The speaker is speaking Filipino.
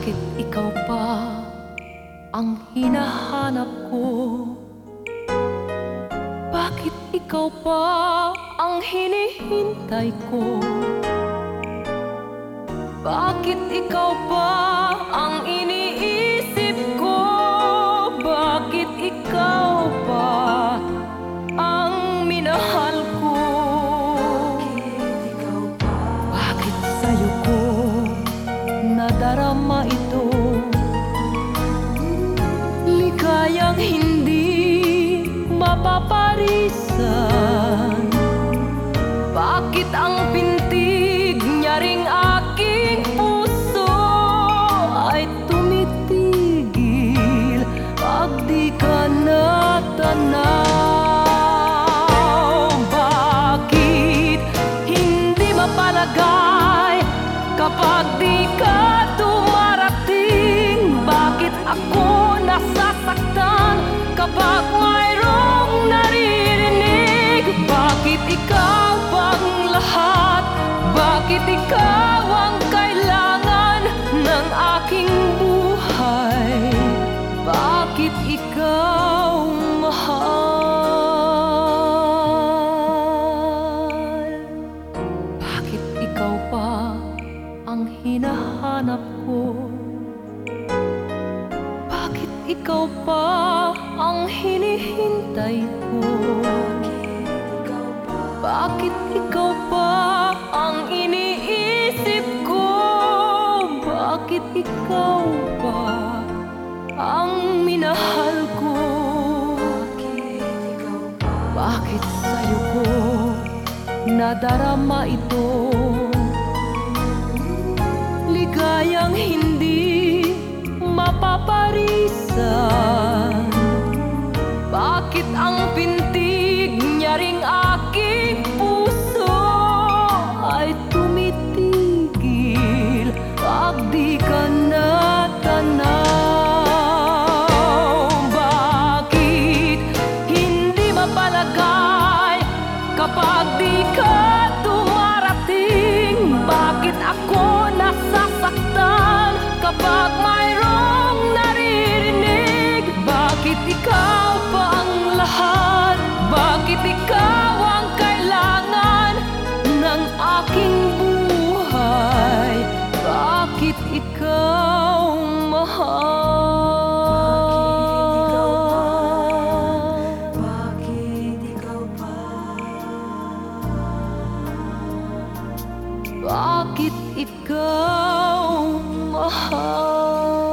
Bakit ikaw pa ang hinahanap ko? Bakit ikaw pa ang hinihintay ko? Bakit ikaw pa ang iniisip ko? Bakit ikaw pa ang minahal ko? Bakit sa'yo ko nadarama ito? Ligayang hindi mapaparisan. Bakit ang pintig niya ring aking puso ay tumitigil pag di ka natanaw? Bakit hindi mapalagay kapag di ka dumarating? Bakit ako nasasaktan kapag mayroong naririnig? Bakit ikaw ang lahat? Bakit ikaw ang kailangan ng aking buhay? Bakit ikaw mahal? Bakit ikaw pa ang hinahanap ko? Bakit ikaw pa ang hinihintay ko? Bakit ikaw pa ang iniisip ko? Bakit ikaw pa ang minahal ko? Bakit sa'yo ko nadarama ito? Ligayang hindi mapaparisan. Bakit ang pintig niya ring aking puso ay tumitigil pag di ka natanaw? Bakit hindi mapalagay kapag di ka dumarating? Bakit ako nasasaktan kapag mayroong naririnig? Bakit ikaw pa ang lahat? Bakit ikaw ang kailangan ng aking buhay? Bakit ikaw mahal? Bakit ikaw pa? Bakit ikaw mahal?